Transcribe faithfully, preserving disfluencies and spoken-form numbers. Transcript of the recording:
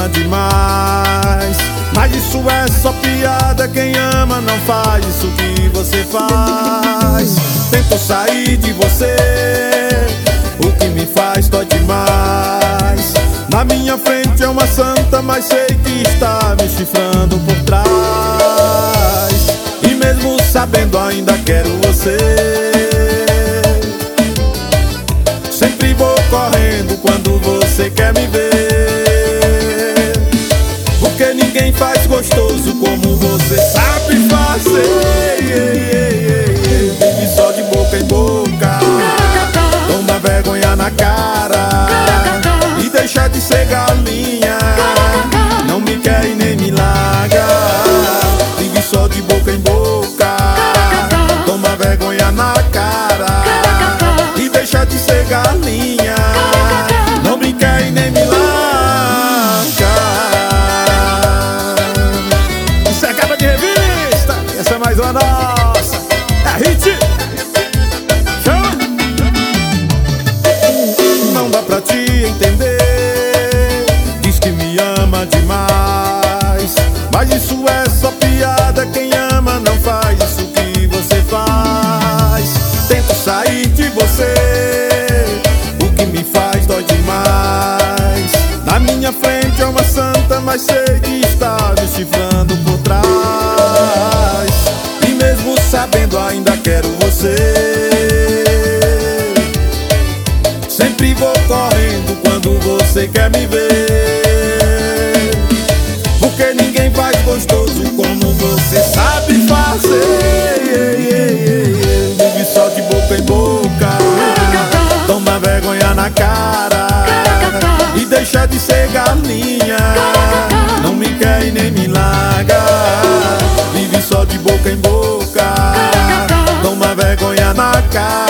demais. Mas isso é só piada, quem ama não faz isso que você faz. Tento sair de você, o que me faz dói demais. Na minha frente é uma santa, mas sei que está me chifrando por trás. E mesmo sabendo ainda quero você. Sempre vou correndo quando você quer me ver, porque ninguém faz gostoso como você sabe fazer. Vive só de boca em boca, toma vergonha na cara e deixa de ser galinha. Não me quer e nem me larga. Vive só de boca em boca, toma vergonha na cara e deixa de ser galinha. Não me quer e nem me larga. Isso é capa de revista, essa é mais uma nossa. É a hit. Chama. Não dá pra te entender, diz que me ama demais. Mas isso é só piada, quem ama não faz isso que você faz. Tento sair de você, o que me faz dói demais. Na minha frente é uma santa, mas sei que está me chifrando por trás. E mesmo sabendo ainda quero você. Sempre vou correndo quando você quer me ver, porque ninguém faz gostoso como você sabe fazer. Vive só de boca em boca, toma vergonha na cara e deixa de ser galinha. Não me quer e nem me larga. Vive só de boca em boca, toma vergonha na cara